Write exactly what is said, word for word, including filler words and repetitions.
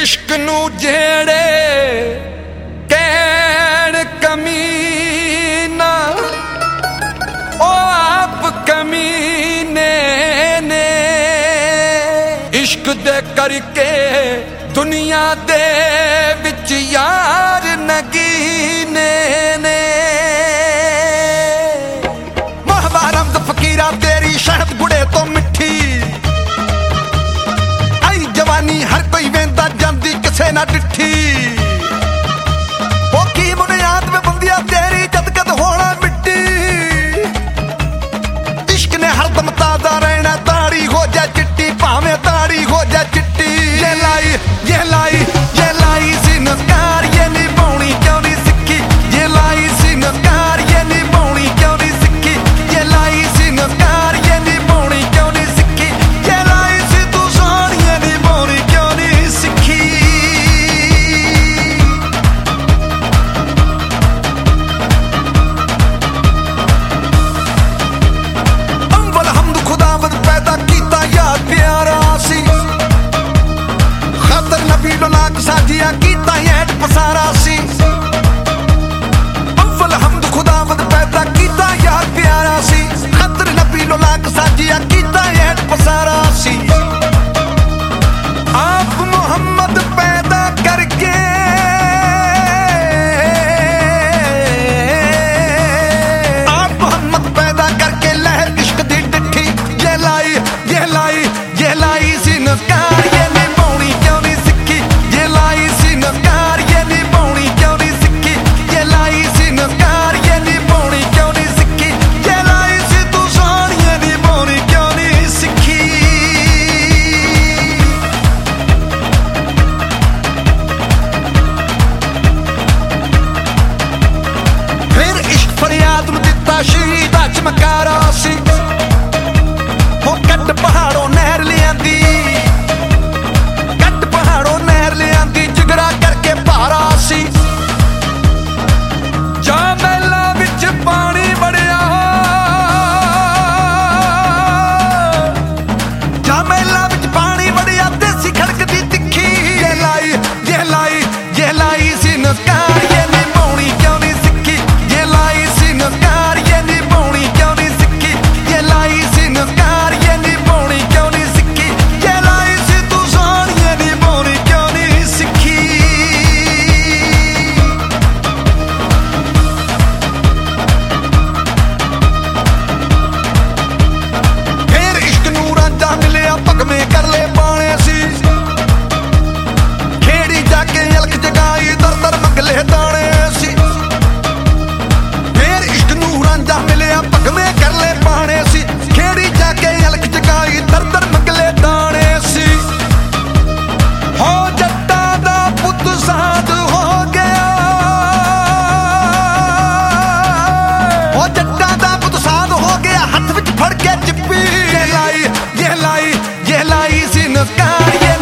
इश्क नू जेड़े कैण कमीना ओ आप कमीने ने इश्क दे करके दुनिया दे विच यार नगीने ने महाबारम फकीरा तेरी शहद गुड़े तो मिठी आई जवानी हर कोई वेंदा जांदी किसे ना डिठी ओ की बुनियाद में बंदिया तेरी जदकद होना मिट्टी इश्क ने हरदम ताजा रहना दाढ़ी हो जा चिट्टी भावे दाढ़ी हो जा चिट्टी ये लाई ये लाई ये लाई सी नस्कार ये नहीं पाउनी क्यों नहीं सिक्खी ये लाई सी नस्कार ये नहीं पाउनी क्यों नहीं सिक्खी ये लाई सी नस्कार ये नहीं पाउनी क्यों नहीं सिक्खी ये लाई सी तू सोन ये नहीं पाउनी क्यों नहीं सिक्खी अव्वल हमद खुदावंद पैदा कीता यार प्यारा सी खतर नबी लोलाक साजिया कीता ऐट पसारा सी अव्वल हमद खुदावंद पैदा कीता यार प्यारा सी खतर नबी लोलाक साजिया कीता ऐट पसारा सी आप मोहम्मद पैदा करके आप मोहम्मद पैदा करके लहर इश्क दी डिठी ये लाई ये लाई ये लाई सी नस्कार ये नहीं पाउनी क्यों नहीं सिक्खी ये लाई सी नस्कार ये नहीं पाउनी क्यों नहीं सिक्खी ये लाई सी नस्कार ये नहीं पाउनी क्यों नहीं सिक्खी ये लाई सी तू सोन ये नहीं पाउनी क्यों नहीं सिक्खी फिर इश्क फरियाद नूं दित्ता शहीद चमकारा सी हो कट पहाड़ों नहर लियांदी कट पहाड़ों नहर लियांदी जिगरा करके भारा सी जा महला विच पानी बड़िया जा महला विच पानी बड़िया देसी खड़क दी तिखी ये लाई ये लाई ये लाई सी नस्कार ये नहीं पाउनी क्यों नहीं सिक्खी ये लाई सी नस्कार ये नहीं पाउनी क्यों नहीं सिक्खी ये लाई सी नस्कार ये नहीं पाउनी क्यों नहीं सिक्खी ये लाई सी तू सोन ये नहीं पाउनी क्यों नहीं सिक्खी फिर इश्क नूं रांझा मिलिया भगमे कर ले पाने सी खेड़ी जाके अलख जगाई दर दर मंगले दाने सी फिर इश्क नूं रांझा मिलिया भगमे कर ले पाने सी खेड़ी जाके अलख जगाई दर दर मंगले दाने सी हो जट्टा दा पुत साध हो गया हो जट्टा दा पुत साध हो गया हाथ विच फड़ के चिप्पी ये लाई ये लाई ये लाई सी नस्कार ये